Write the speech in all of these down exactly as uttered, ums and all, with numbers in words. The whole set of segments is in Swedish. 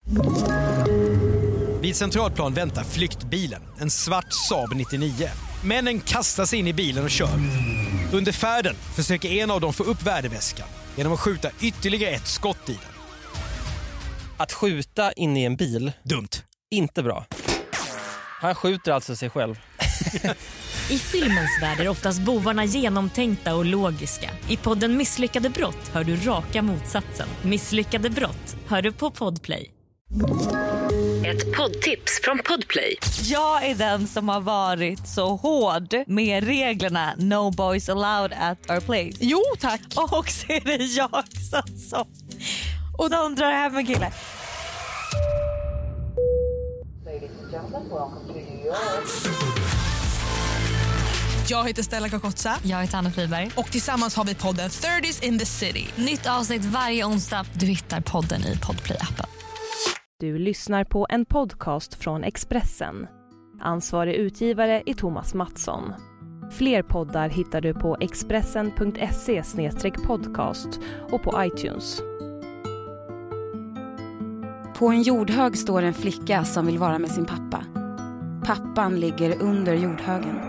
Vid Centralplan väntar flyktbilen, en svart Saab nittionio. Männen kastar sig in i bilen och kör. Under färden försöker en av dem få upp värdeväskan genom att skjuta ytterligare ett skott i den. Att skjuta in i en bil, dumt. Inte bra. Han skjuter alltså sig själv. I filmens värld är oftast bovarna genomtänkta och logiska. I podden Misslyckade brott hör du raka motsatsen. Misslyckade brott hör du på Podplay. Ett poddtips från Podplay. Jag är den som har varit så hård med reglerna No boys allowed at our place. Jo, tack. Och så är det jag som, som, och de drar hem en kille. Jag heter Stella Kakotsa. Jag heter Anna Friberg. Och tillsammans har vi podden thirties in the city. Nytt avsnitt varje onsdag. Du hittar podden i Podplay-appen. Du lyssnar på en podcast från Expressen. Ansvarig utgivare är Thomas Mattsson. Fler poddar hittar du på expressen punkt se slash podcast och på iTunes. På en jordhög står en flicka som vill vara med sin pappa. Pappan ligger under jordhögen.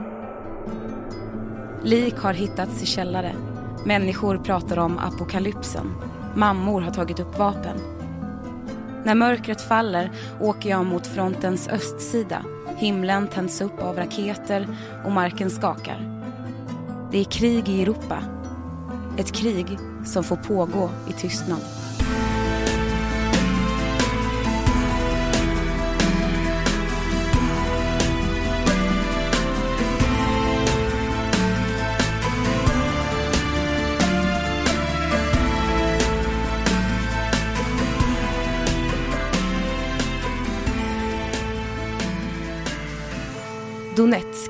Lik har hittats i källare. Människor pratar om apokalypsen. Mammor har tagit upp vapen. När mörkret faller åker jag mot frontens östsida. Himlen tänds upp av raketer och marken skakar. Det är krig i Europa. Ett krig som får pågå i tystnad. Donetsk.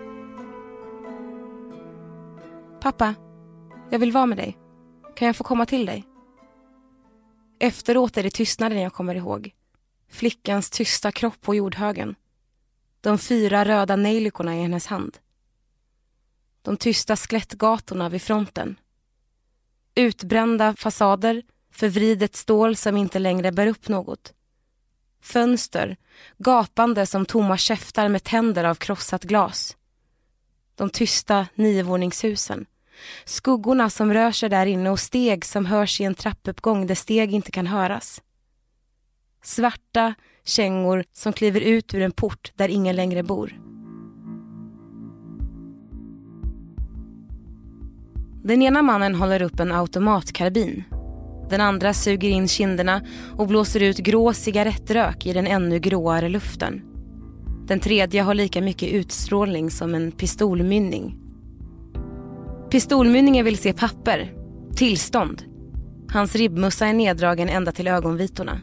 Pappa, jag vill vara med dig. Kan jag få komma till dig? Efteråt är det tystnaden jag kommer ihåg. Flickans tysta kropp på jordhögen. De fyra röda nejlikorna i hennes hand. De tysta skelettgatorna vid fronten. Utbrända fasader, förvridet stål som inte längre bär upp något. Fönster, gapande som tomma käftar med tänder av krossat glas. De tysta niovåningshusen. Skuggorna som rör sig där inne och steg som hörs i en trappuppgång där steg inte kan höras. Svarta kängor som kliver ut ur en port där ingen längre bor. Den ena mannen håller upp en automatkarbin. Den andra suger in kinderna och blåser ut grå cigarettrök i den ännu gråare luften. Den tredje har lika mycket utstrålning som en pistolmynning. Pistolmynningen vill se papper. Tillstånd. Hans ribbmussa är neddragen ända till ögonvitorna.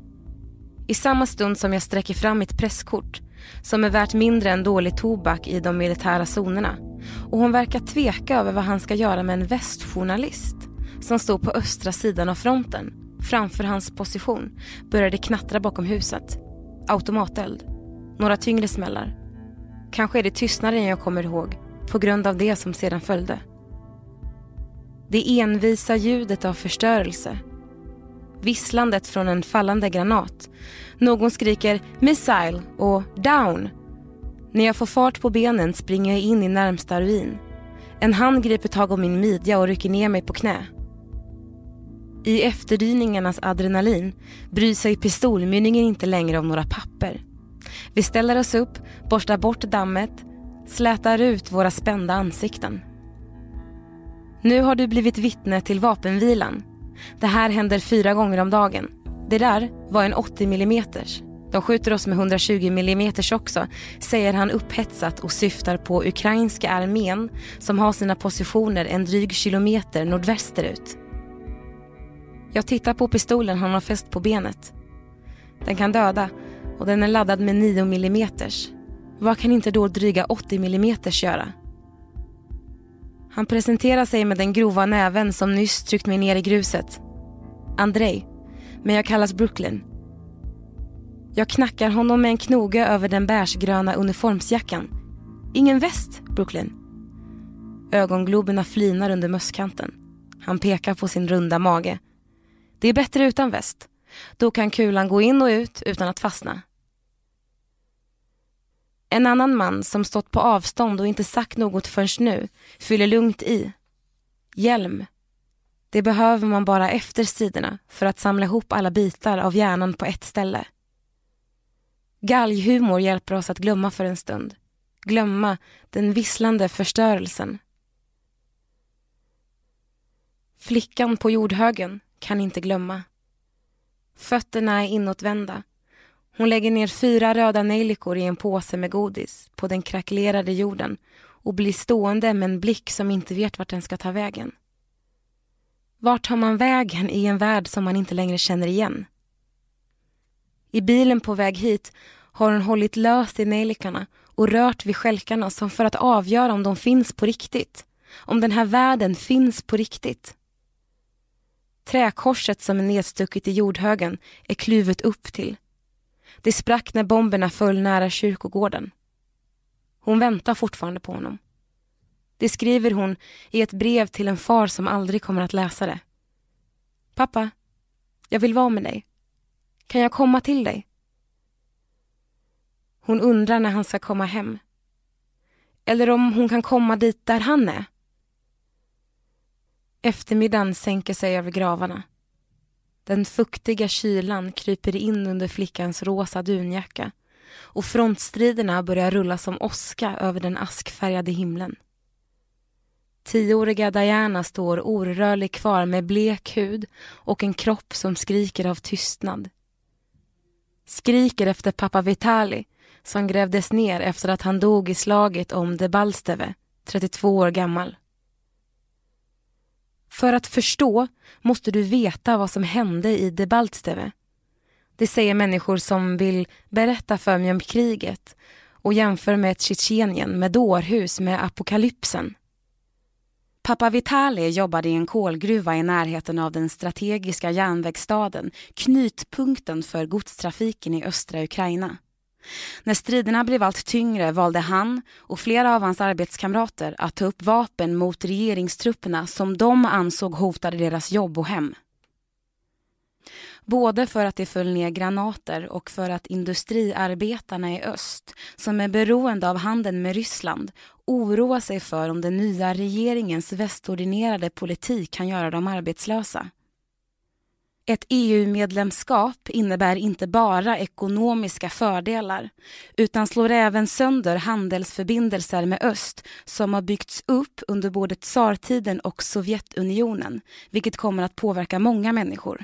I samma stund som jag sträcker fram mitt presskort, som är värt mindre än dålig tobak i de militära zonerna, och hon verkar tveka över vad han ska göra med en västjournalist som stod på östra sidan av fronten, framför hans position, började knattra bakom huset. Automateld. Några tyngre smällar. Kanske är det tystnaden jag kommer ihåg, på grund av det som sedan följde. Det envisa ljudet av förstörelse. Visslandet från en fallande granat. Någon skriker missile och down. När jag får fart på benen springer jag in i närmsta ruin. En hand griper tag om min midja och rycker ner mig på knä. I efterdyningarnas adrenalin bryr sig pistolmynningen inte längre om några papper. Vi ställer oss upp, borstar bort dammet, slätar ut våra spända ansikten. Nu har du blivit vittne till vapenvilan. Det här händer fyra gånger om dagen. Det där var en åttio millimeters. De skjuter oss med hundratjugo millimeters också, säger han upphetsat och syftar på ukrainska armén som har sina positioner en dryg kilometer nordvästerut. Jag tittar på pistolen han har fäst på benet. Den kan döda och den är laddad med nio millimeters. Vad kan inte då dryga åttio millimeters göra? Han presenterar sig med den grova näven som nyss tryckt mig ner i gruset. Andrei, men jag kallas Brooklyn. Jag knackar honom med en knoge över den bärsgröna uniformsjackan. Ingen väst, Brooklyn. Ögongloberna flinar under mösskanten. Han pekar på sin runda mage. Det är bättre utan väst. Då kan kulan gå in och ut utan att fastna. En annan man som stått på avstånd och inte sagt något förrän nu fyller lugnt i. Hjälm. Det behöver man bara efter striderna för att samla ihop alla bitar av hjärnan på ett ställe. Galghumor hjälper oss att glömma för en stund. Glömma den visslande förstörelsen. Flickan på jordhögen kan inte glömma. Fötterna är inåtvända. Hon lägger ner fyra röda nejlikor i en påse med godis på den krackelerade jorden och blir stående med en blick som inte vet vart den ska ta vägen. Vart tar man vägen i en värld som man inte längre känner igen? I bilen på väg hit har hon hållit löst i nejlikarna och rört vid skälkarna som för att avgöra om de finns på riktigt. Om den här världen finns på riktigt. Träkorset som är nedstucket i jordhögen är kluvet upp till. Det sprack när bomberna föll nära kyrkogården. Hon väntar fortfarande på honom. Det skriver hon i ett brev till en far som aldrig kommer att läsa det. Pappa, jag vill vara med dig. Kan jag komma till dig? Hon undrar när han ska komma hem. Eller om hon kan komma dit där han är. Eftermiddagen sänker sig över gravarna. Den fuktiga kylan kryper in under flickans rosa dunjacka och frontstriderna börjar rulla som åska över den askfärgade himlen. Tioåriga Diana står orörlig kvar med blek hud och en kropp som skriker av tystnad. Skriker efter pappa Vitali som grävdes ner efter att han dog i slaget om Debalsteve, trettiotvå år gammal. För att förstå måste du veta vad som hände i Debalsteve. Det säger människor som vill berätta för mig om kriget och jämför med ett Tjetjenien med dårhus med apokalypsen. Pappa Vitali jobbade i en kolgruva i närheten av den strategiska järnvägsstaden, knutpunkten för godstrafiken i östra Ukraina. När striderna blev allt tyngre valde han och flera av hans arbetskamrater att ta upp vapen mot regeringstrupperna som de ansåg hotade deras jobb och hem. Både för att det föll ner granater och för att industriarbetarna i öst, som är beroende av handeln med Ryssland, oroar sig för om den nya regeringens västordinerade politik kan göra dem arbetslösa. Ett E U-medlemskap innebär inte bara ekonomiska fördelar utan slår även sönder handelsförbindelser med öst som har byggts upp under både tsartiden och Sovjetunionen, vilket kommer att påverka många människor.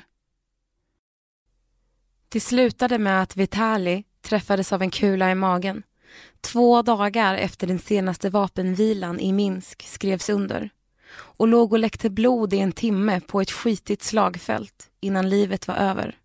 Det slutade med att Vitali träffades av en kula i magen. Två dagar efter den senaste vapenvilan i Minsk skrevs under och låg och läckte blod i en timme på ett skitigt slagfält innan livet var över.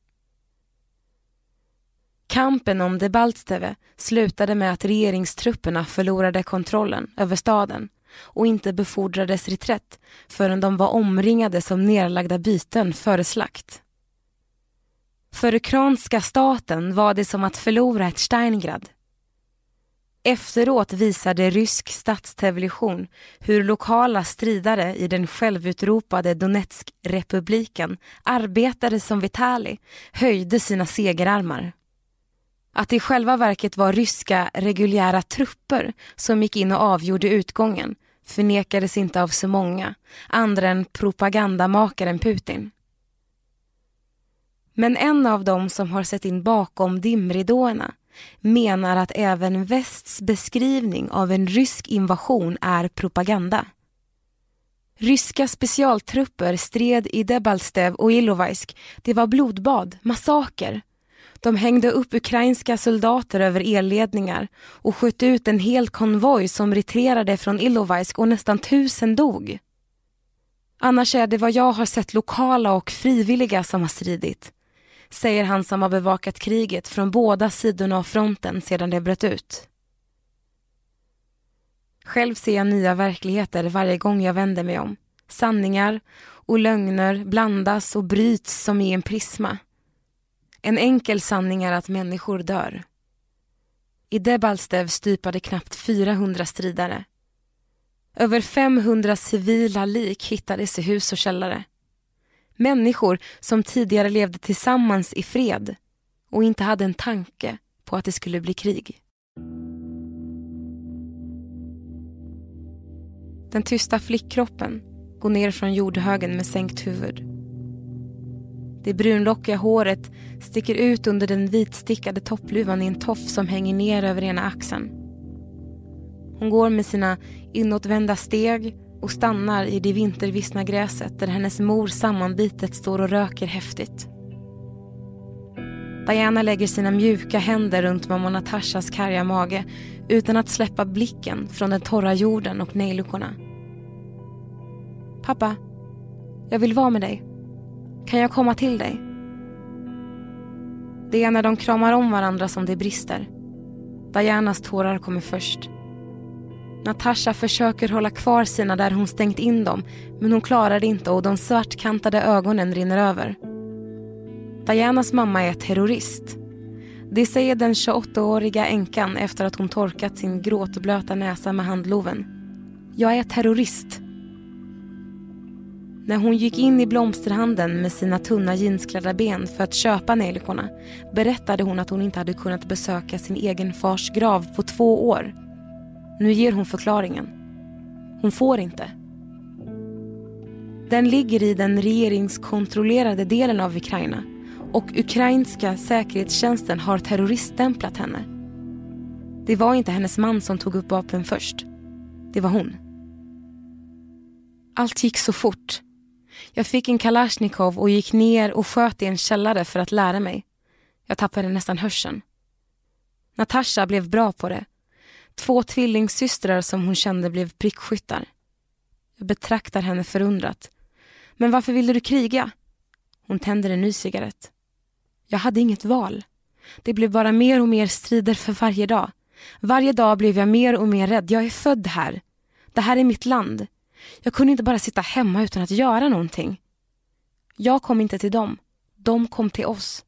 Kampen om Debalsteve slutade med att regeringstrupperna förlorade kontrollen över staden och inte befordrades reträtt förrän de var omringade som nerlagda byten före slakt. För ukrainska staten var det som att förlora ett Stalingrad. Efteråt visade rysk statstelevision hur lokala stridare i den självutropade Donetsk-republiken arbetade som Vitali höjde sina segerarmar. Att det i själva verket var ryska reguljära trupper som gick in och avgjorde utgången förnekades inte av så många, andra än propagandamakaren Putin. Men en av dem som har sett in bakom dimridåerna menar att även västs beskrivning av en rysk invasion är propaganda. Ryska specialtrupper stred i Debalstev och Ilovaisk. Det var blodbad, massaker. De hängde upp ukrainska soldater över elledningar och sköt ut en hel konvoj som retirerade från Ilovaisk och nästan tusen dog. Annars är det vad jag har sett lokala och frivilliga som har stridit, säger han som har bevakat kriget från båda sidorna av fronten sedan det bröt ut. Själv ser jag nya verkligheter varje gång jag vänder mig om. Sanningar och lögner blandas och bryts som i en prisma. En enkel sanning är att människor dör. I Debalstev stupade knappt fyrahundra stridare. Över femhundra civila lik hittades i hus och källare. Människor som tidigare levde tillsammans i fred och inte hade en tanke på att det skulle bli krig. Den tysta flickkroppen går ner från jordhögen med sänkt huvud. Det brunlockiga håret sticker ut under den vitstickade toppluvan i en toff som hänger ner över ena axeln. Hon går med sina inåtvända steg och stannar i det vintervissna gräset där hennes mor sammanbitet står och röker häftigt. Diana lägger sina mjuka händer runt mamma Natashas karga mage utan att släppa blicken från den torra jorden och nejlukorna. Pappa, jag vill vara med dig. Kan jag komma till dig? Det är när de kramar om varandra som det brister. Dianas tårar kommer först. Natasha försöker hålla kvar sina där hon stängt in dem, men hon klarar det inte och de svartkantade ögonen rinner över. Dianas mamma är terrorist. Det säger den tjugoåttaåriga änkan efter att hon torkat sin gråtblöta näsa med handloven. Jag är terrorist. När hon gick in i blomsterhandeln med sina tunna jeansklädda ben för att köpa nejlikorna berättade hon att hon inte hade kunnat besöka sin egen fars grav på två år. Nu ger hon förklaringen. Hon får inte. Den ligger i den regeringskontrollerade delen av Ukraina och ukrainska säkerhetstjänsten har terroriststämplat henne. Det var inte hennes man som tog upp vapen först. Det var hon. Allt gick så fort. Jag fick en Kalashnikov och gick ner och sköt i en källare för att lära mig. Jag tappade nästan hörseln. Natasha blev bra på det. Två tvillingsystrar som hon kände blev prickskyttar. Jag betraktar henne förundrat. Men varför ville du kriga? Hon tänder en ny cigarett. Jag hade inget val. Det blev bara mer och mer strider för varje dag. Varje dag blev jag mer och mer rädd. Jag är född här. Det här är mitt land. Jag kunde inte bara sitta hemma utan att göra någonting. Jag kom inte till dem. De kom till oss.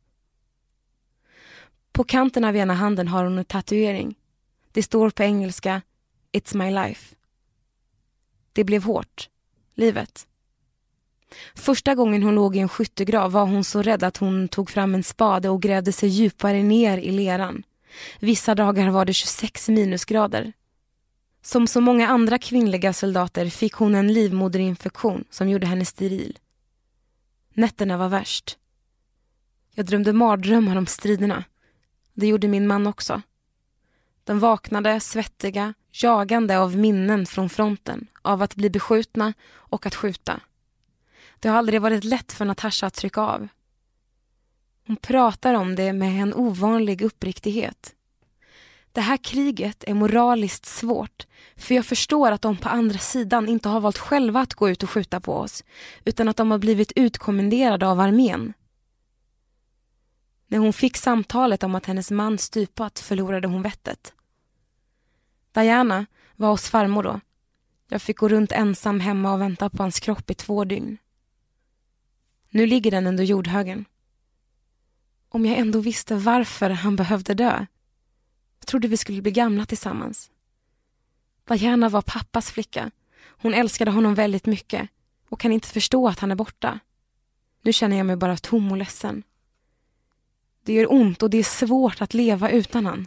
På kanten av ena handen har hon en tatuering. Det står på engelska It's my life. Det blev hårt. Livet. Första gången hon låg i en skyttegrav var hon så rädd att hon tog fram en spade och grävde sig djupare ner i leran. Vissa dagar var det tjugosex minusgrader. Som så många andra kvinnliga soldater fick hon en livmoderinfektion som gjorde henne steril. Nätterna var värst. Jag drömde mardrömmar om striderna. Det gjorde min man också. De vaknade, svettiga, jagande av minnen från fronten, av att bli beskjutna och att skjuta. Det har aldrig varit lätt för Natasha att trycka av. Hon pratar om det med en ovanlig uppriktighet. Det här kriget är moraliskt svårt, för jag förstår att de på andra sidan inte har valt själva att gå ut och skjuta på oss, utan att de har blivit utkommenderade av armén. När hon fick samtalet om att hennes man stupat förlorade hon vettet. Diana var hos farmor då. Jag fick gå runt ensam hemma och vänta på hans kropp i två dygn. Nu ligger den under jordhögen. Om jag ändå visste varför han behövde dö. Jag trodde vi skulle bli gamla tillsammans. Diana var pappas flicka. Hon älskade honom väldigt mycket och kan inte förstå att han är borta. Nu känner jag mig bara tom och ledsen. Det gör ont och det är svårt att leva utan han.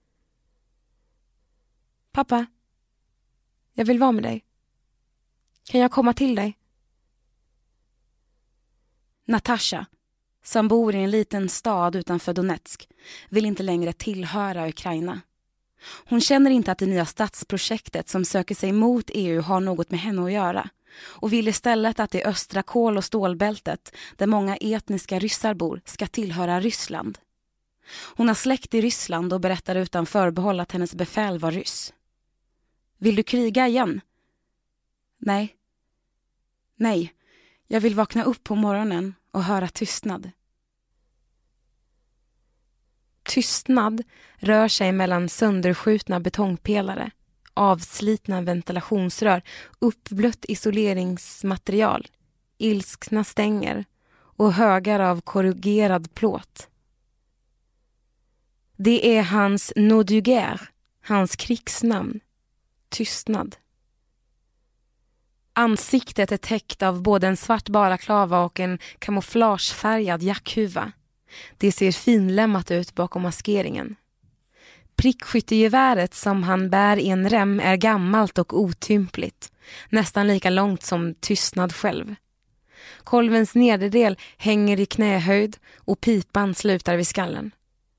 Pappa, jag vill vara med dig. Kan jag komma till dig? Natasha, som bor i en liten stad utanför Donetsk, vill inte längre tillhöra Ukraina. Hon känner inte att det nya stadsprojektet som söker sig mot E U har något med henne att göra och vill istället att det östra kol- och stålbältet, där många etniska ryssar bor, ska tillhöra Ryssland. Hon har släkt i Ryssland och berättar utan förbehåll att hennes befäl var ryss. Vill du kriga igen? Nej. Nej, jag vill vakna upp på morgonen och höra tystnad. Tystnad rör sig mellan sönderskjutna betongpelare, avslitna ventilationsrör, uppblött isoleringsmaterial, ilskna stänger och högar av korrugerad plåt. Det är hans nom de guerre, hans krigsnamn. Tystnad. Ansiktet är täckt av både en svart balaklava och en kamouflagefärgad jackhuva. Det ser finlämmat ut bakom maskeringen. Prickskyttegeväret som han bär i en rem är gammalt och otympligt, nästan lika långt som Tystnad själv. Kolvens nederdel hänger i knähöjd och pipan slutar vid skallen.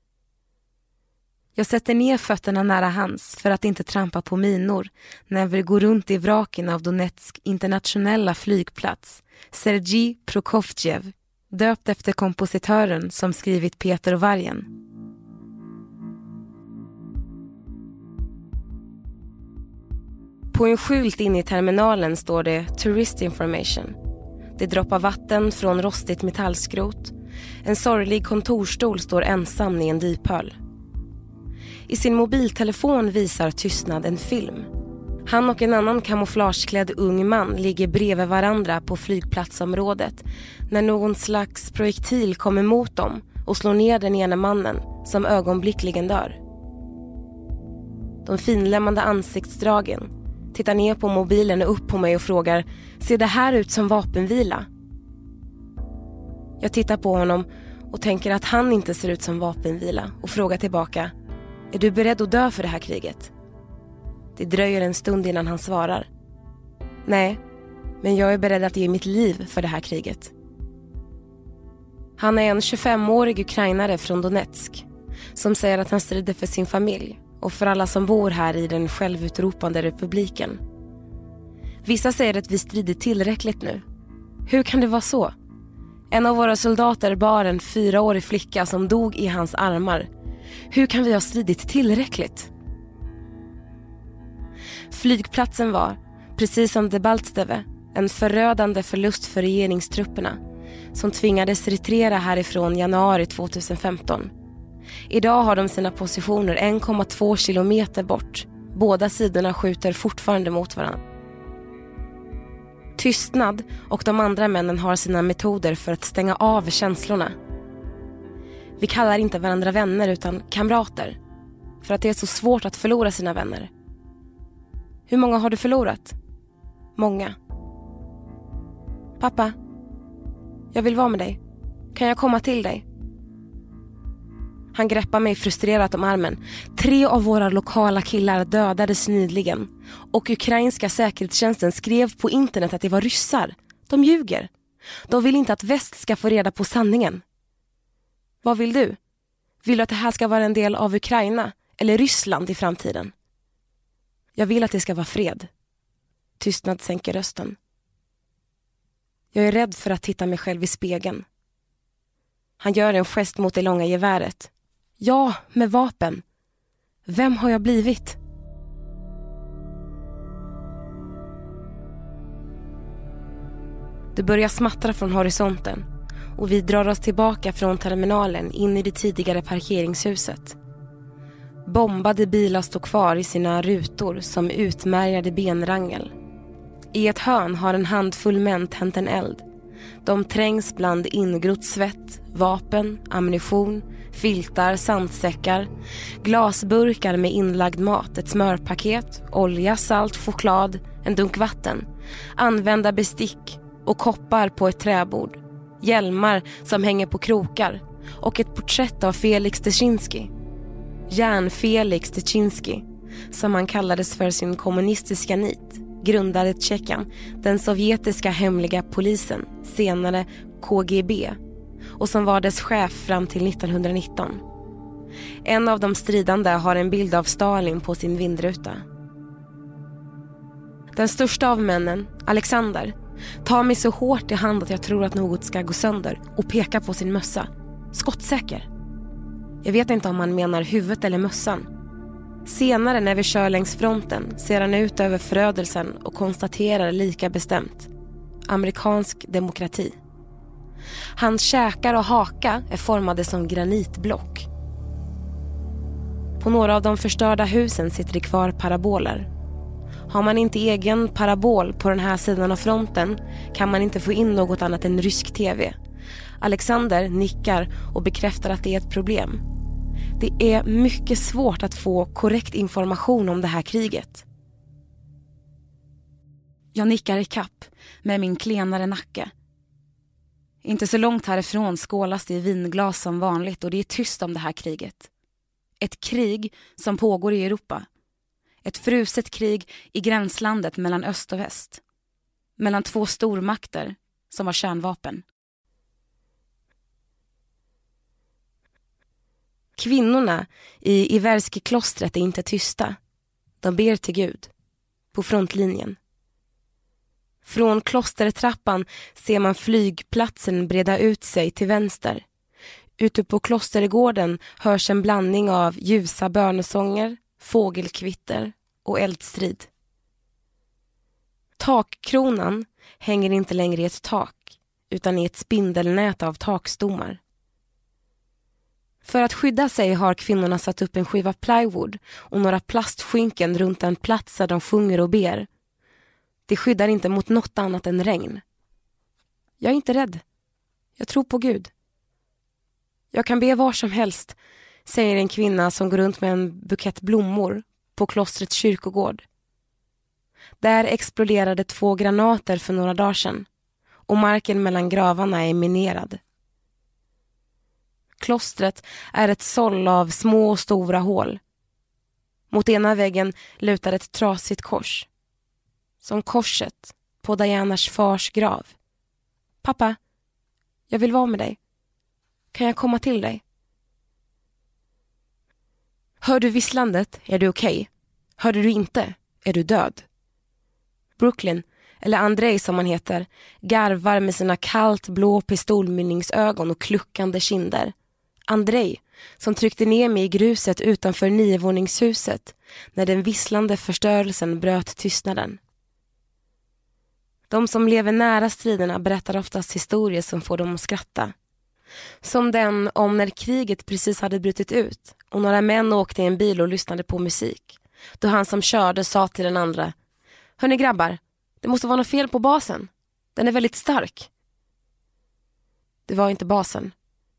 Jag sätter ner fötterna nära hans för att inte trampa på minor när vi går runt i vraken av Donetsk internationella flygplats, Sergej Prokofjev, döpt efter kompositören som skrivit Peter och vargen. På en skylt inne i terminalen står det Tourist Information. Det droppar vatten från rostigt metallskrot. En sorglig kontorstol står ensam i en diphöl. I sin mobiltelefon visar Tystnad en film. Han och en annan kamouflageklädd ung man ligger bredvid varandra på flygplatsområdet när någon slags projektil kommer mot dem och slår ner den ena mannen som ögonblickligen dör. De finlämmande ansiktsdragen tittar ner på mobilen och upp på mig och frågar: ser det här ut som vapenvila? Jag tittar på honom och tänker att han inte ser ut som vapenvila och frågar tillbaka: är du beredd att dö för det här kriget? Det dröjer en stund innan han svarar: nej, men jag är beredd att ge mitt liv för det här kriget. Han är en tjugofemårig ukrainare från Donetsk som säger att han strider för sin familj och för alla som bor här i den självutropande republiken. Vissa säger att vi strider tillräckligt nu. Hur kan det vara så? En av våra soldater bar en fyraårig flicka som dog i hans armar. Hur kan vi ha stridit tillräckligt? Flygplatsen var, precis som Debaltsteve, en förödande förlust för regeringstrupperna som tvingades retirera härifrån januari tjugohundrafemton. Idag har de sina positioner en komma två kilometer bort. Båda sidorna skjuter fortfarande mot varandra. Tystnad och de andra männen har sina metoder för att stänga av känslorna. Vi kallar inte varandra vänner utan kamrater, för att det är så svårt att förlora sina vänner. Hur många har du förlorat? Många. Pappa, jag vill vara med dig. Kan jag komma till dig? Han greppar mig frustrerat om armen. Tre av våra lokala killar dödades nyligen. Och ukrainska säkerhetstjänsten skrev på internet att det var ryssar. De ljuger. De vill inte att väst ska få reda på sanningen. Vad vill du? Vill du att det här ska vara en del av Ukraina eller Ryssland i framtiden? Jag vill att det ska vara fred. Tystnad sänker rösten. Jag är rädd för att titta mig själv i spegeln. Han gör en gest mot det långa geväret. Ja, med vapen. Vem har jag blivit? Det börjar smattra från horisonten och vi drar oss tillbaka från terminalen in i det tidigare parkeringshuset. Bombade bilar står kvar i sina rutor som utmärgade benrangel. I ett hörn har en handfull män tänt en eld. De trängs bland ingrott svett, vapen, ammunition, filtar, sandsäckar, glasburkar med inlagd mat, ett smörpaket, olja, salt, choklad, en dunk vatten, använda bestick och koppar på ett träbord, hjälmar som hänger på krokar och ett porträtt av Felix Dzerzjinski. Järn Felix Dzerzjinski, som han kallades för sin kommunistiska nit, grundade Tjeckien, den sovjetiska hemliga polisen, senare K G B, och som var dess chef fram till nittonhundranitton. En av de stridande har en bild av Stalin på sin vindruta. Den största av männen, Alexander, tar mig så hårt i hand att jag tror att något ska gå sönder och pekar på sin mössa. Skottsäker. Jag vet inte om han menar huvudet eller mössan. Senare när vi kör längs fronten ser han ut över förödelsen och konstaterar lika bestämt: amerikansk demokrati. Hans käkar och haka är formade som granitblock. På några av de förstörda husen sitter det kvar paraboler. Har man inte egen parabol på den här sidan av fronten kan man inte få in något annat än rysk tv. Alexander nickar och bekräftar att det är ett problem. Det är mycket svårt att få korrekt information om det här kriget. Jag nickar i kapp med min klenare nacke. Inte så långt härifrån skålas det i vinglas som vanligt och det är tyst om det här kriget. Ett krig som pågår i Europa. Ett fruset krig i gränslandet mellan öst och väst. Mellan två stormakter som har kärnvapen. Kvinnorna i Iverski-klostret är inte tysta. De ber till Gud. På frontlinjen. Från klostertrappan ser man flygplatsen breda ut sig till vänster. Ute på klostergården hörs en blandning av ljusa bönesånger, fågelkvitter och eldstrid. Takkronan hänger inte längre i ett tak utan i ett spindelnät av takstommar. För att skydda sig har kvinnorna satt upp en skiva plywood och några plastskynken runt en plats där de sjunger och ber. Det skyddar inte mot något annat än regn. Jag är inte rädd. Jag tror på Gud. Jag kan be var som helst, säger en kvinna som går runt med en bukett blommor på klostrets kyrkogård. Där exploderade två granater för några dagar sedan och marken mellan gravarna är minerad. Klostret är ett såll av små och stora hål. Mot ena väggen lutar ett trasigt kors. Som korset på Dianas fars grav. Pappa, jag vill vara med dig. Kan jag komma till dig? Hör du visslandet är du okej. Okay. Hörde du inte är du död. Brooklyn, eller Andrei som han heter, garvar med sina kallt blå pistolmynningsögon och kluckande kinder. Andrei, som tryckte ner mig i gruset utanför niovåningshuset när den visslande förstörelsen bröt tystnaden. De som lever nära striderna berättar oftast historier som får dem att skratta. Som den om när kriget precis hade brutit ut och några män åkte i en bil och lyssnade på musik. Då han som körde sa till den andra: Hörrni grabbar, det måste vara något fel på basen. Den är väldigt stark. Det var inte basen.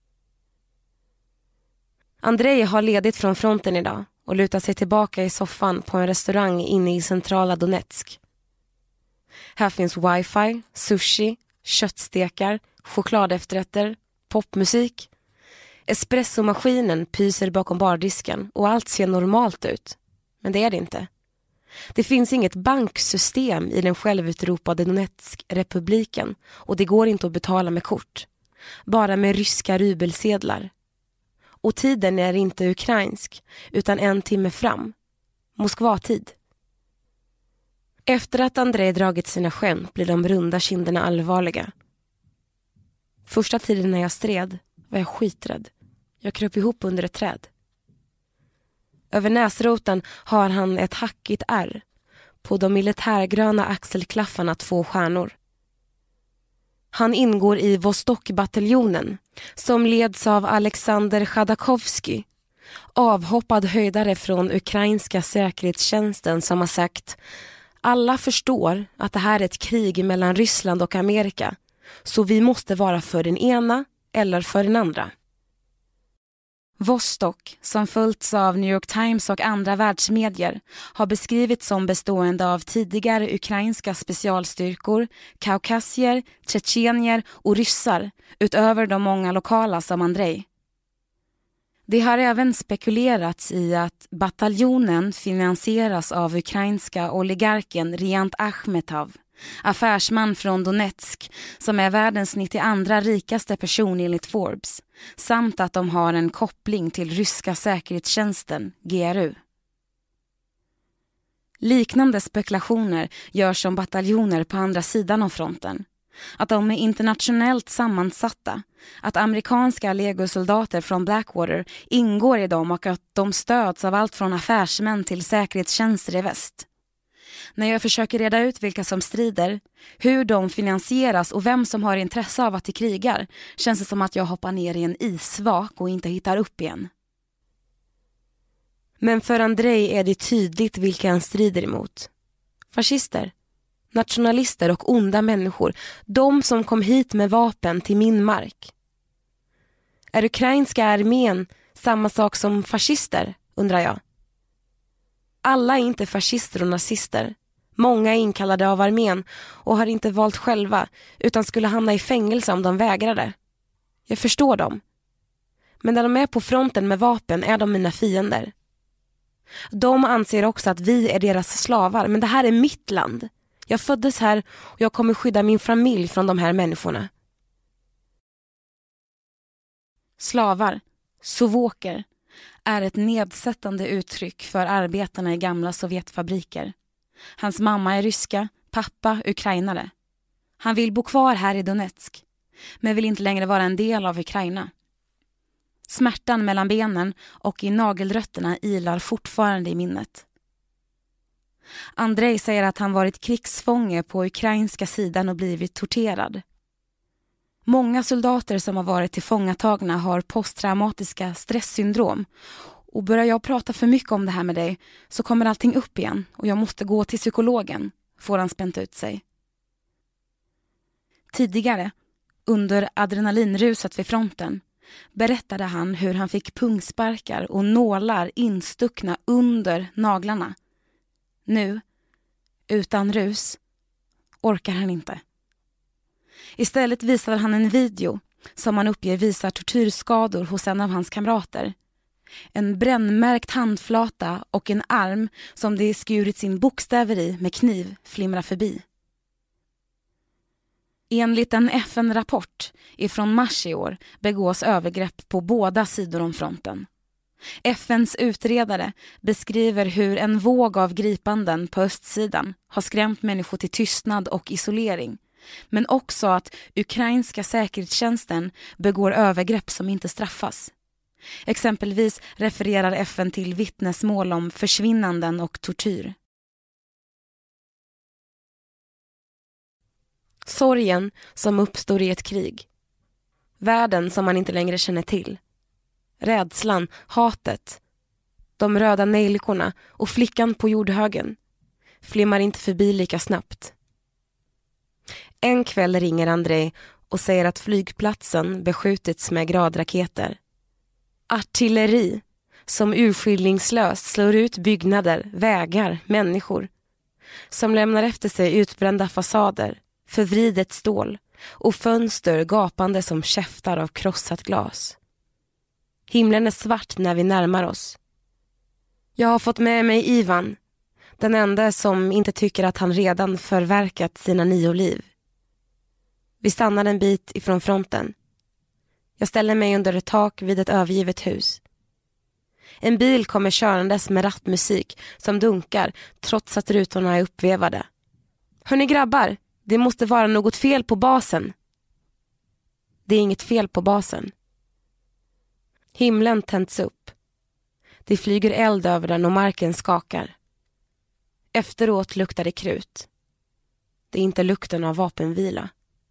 Andrei har ledigt från fronten idag och lutar sig tillbaka i soffan på en restaurang inne i centrala Donetsk. Här finns wifi, sushi, köttstekar, chokladefterrätter, popmusik. Espressomaskinen pyser bakom bardisken och allt ser normalt ut. Men det är det inte. Det finns inget banksystem i den självutropade Donetsk-republiken och det går inte att betala med kort. Bara med ryska rubelsedlar. Och tiden är inte ukrainsk utan en timme fram. Moskva-tid. Efter att Andrei dragit sina skämt blir de runda kinderna allvarliga. Första tiden när jag stred var jag skiträdd. Jag kröp ihop under ett träd. Över näsroten har han ett hackigt ärr. På de militärgröna axelklaffarna två stjärnor. Han ingår i Vostok-bataljonen som leds av Alexander Chadakovsky, avhoppad höjdare från ukrainska säkerhetstjänsten som har sagt: alla förstår att det här är ett krig mellan Ryssland och Amerika, så vi måste vara för den ena eller för den andra. Vostok, som följts av New York Times och andra världsmedier, har beskrivits som bestående av tidigare ukrainska specialstyrkor, kaukasier, tjetjenier och ryssar, utöver de många lokala som Andrei. Det har även spekulerats i att bataljonen finansieras av ukrainska oligarken Riant Achmetov, affärsman från Donetsk som är världens nittioandra rikaste person enligt Forbes, samt att de har en koppling till ryska säkerhetstjänsten G R U. Liknande spekulationer görs om bataljoner på andra sidan av fronten. Att de är internationellt sammansatta, att amerikanska legosoldater från Blackwater ingår i dem och att de stöds av allt från affärsmän till säkerhetstjänster i väst. När jag försöker reda ut vilka som strider, hur de finansieras och vem som har intresse av att de krigar, känns det som att jag hoppar ner i en isvak och inte hittar upp igen. Men för Andrei är det tydligt vilka han strider emot. Fascister, nationalister och onda människor, de som kom hit med vapen till min mark. Är ukrainska armén samma sak som fascister, undrar jag. Alla är inte fascister och nazister. Många är inkallade av armén och har inte valt själva utan skulle hamna i fängelse om de vägrade. Jag förstår dem. Men när de är på fronten med vapen är de mina fiender. De anser också att vi är deras slavar, men det här är mitt land. Jag föddes här och jag kommer skydda min familj från de här människorna. Slavar, sovoker, är ett nedsättande uttryck för arbetarna i gamla Sovjetfabriker. Hans mamma är ryska, pappa ukrainare. Han vill bo kvar här i Donetsk, men vill inte längre vara en del av Ukraina. Smärtan mellan benen och i nagelrötterna ilar fortfarande i minnet. Andrei säger att han varit krigsfånge på ukrainska sidan och blivit torterad. Många soldater som har varit tillfångatagna har posttraumatiska stresssyndrom. Och börjar jag prata för mycket om det här med dig så kommer allting upp igen och jag måste gå till psykologen, får han spänt ut sig. Tidigare, under adrenalinruset vid fronten, berättade han hur han fick pungsparkar och nålar instuckna under naglarna. Nu, utan rus, orkar han inte. Istället visade han en video som han uppger visar tortyrskador hos en av hans kamrater. En brännmärkt handflata och en arm som det skurit sin bokstäver i med kniv flimrar förbi. Enligt en F N-rapport ifrån mars i år begås övergrepp på båda sidor om fronten. F N:s utredare beskriver hur en våg av gripanden på östsidan har skrämt människor till tystnad och isolering, men också att ukrainska säkerhetstjänsten begår övergrepp som inte straffas. Exempelvis refererar F N till vittnesmål om försvinnanden och tortyr. Sorgen som uppstår i ett krig. Världen som man inte längre känner till. Rädslan, hatet. De röda nejlikorna och flickan på jordhögen flimmar inte förbi lika snabbt. En kväll ringer Andrei och säger att flygplatsen beskjutits med gradraketer. Artilleri som urskillningslöst slår ut byggnader, vägar, människor. Som lämnar efter sig utbrända fasader, förvridet stål och fönster gapande som käftar av krossat glas. Himlen är svart när vi närmar oss. Jag har fått med mig Ivan, den enda som inte tycker att han redan förverkat sina nio liv. Vi stannar en bit ifrån fronten. Jag ställer mig under ett tak vid ett övergivet hus. En bil kommer körandes med rattmusik som dunkar trots att rutorna är uppvevade. Hörrni grabbar, det måste vara något fel på basen. Det är inget fel på basen. Himlen tänds upp. Det flyger eld över den och marken skakar. Efteråt luktar det krut. Det är inte lukten av vapenvila.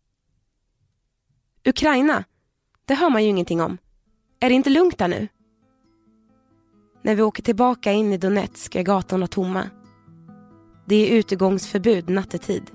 Ukraina, det hör man ju ingenting om. Är det inte lugnt där nu? När vi åker tillbaka in i Donetsk är gatorna tomma. Det är utegångsförbud nattetid.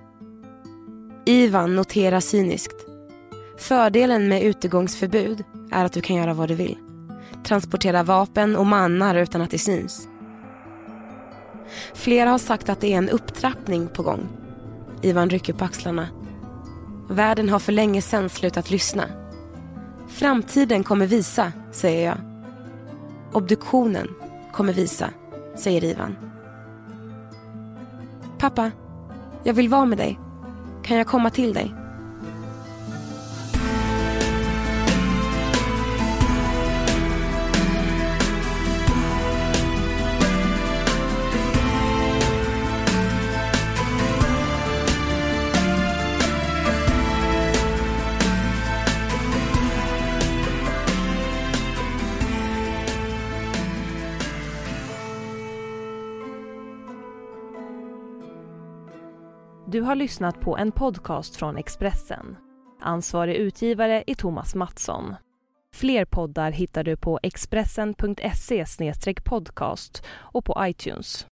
Ivan noterar cyniskt. Fördelen med utegångsförbud är att du kan göra vad du vill. Transportera vapen och mannar utan att det syns. Flera har sagt att det är en upptrappning på gång. Ivan rycker på axlarna. Världen har för länge sedan slutat lyssna. Framtiden kommer visa, säger jag. Obduktionen kommer visa, säger Ivan. Pappa, jag vill vara med dig. Kan jag komma till dig? Du har lyssnat på en podcast från Expressen. Ansvarig utgivare är Thomas Mattsson. Fler poddar hittar du på expressen punkt se slash podcast och på iTunes.